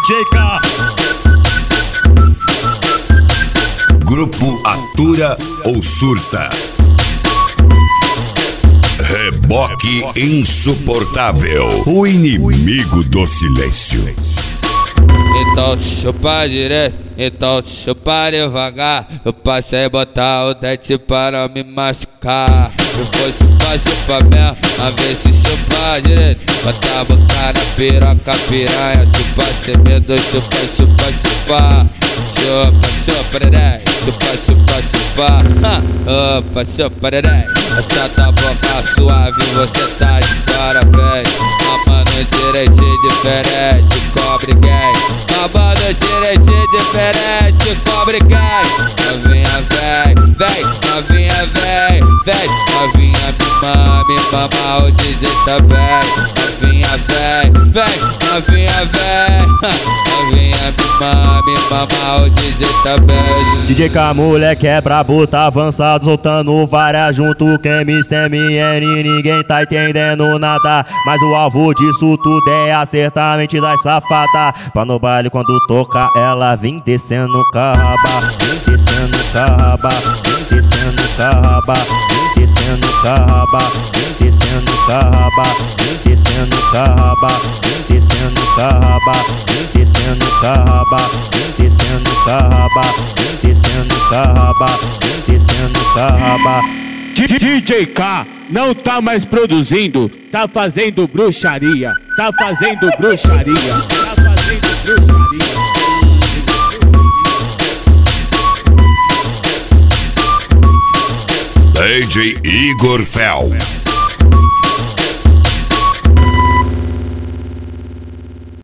DJ K. Grupo Atura ou Surta. Reboque insuportável, o inimigo do silêncio. Então chupa direito, então chupa devagar. Eu passei botar o dente para me machucar. Se for chupa mesmo, a ver se chupa direito. Bota a boca na piroca, piranha. Chupa sem medo, chupa. Chupa, dedé. Chupa. Opa, chupa, dedé. Essa tua boca suave, você tá de parabéns. Mamando direitinho diferente, cobre gay. Mamando direitinho diferente, cobre gay. Novinha novinha novinha me mama o DJ também. Novinha novinha me mama o DJ também. DJ K, moleque é brabo, tá avançado, soltando várias junto. Quem me CMN, ninguém tá entendendo nada. Mas o alvo disso tudo é acertar a mente das safadas. Pra no baile quando toca ela vem descendo caba. Vem descendo caba, vem descendo caba. Vem descendo caba, vem descendo caba. Vem descendo caba, vem descendo caba. Vem descendo caba, vem descendo caba. Vem descendo caba, vem descendo caba. DJ K não tá mais produzindo, tá fazendo bruxaria, tá fazendo bruxaria, tá fazendo bruxaria. DJ Igor Fel.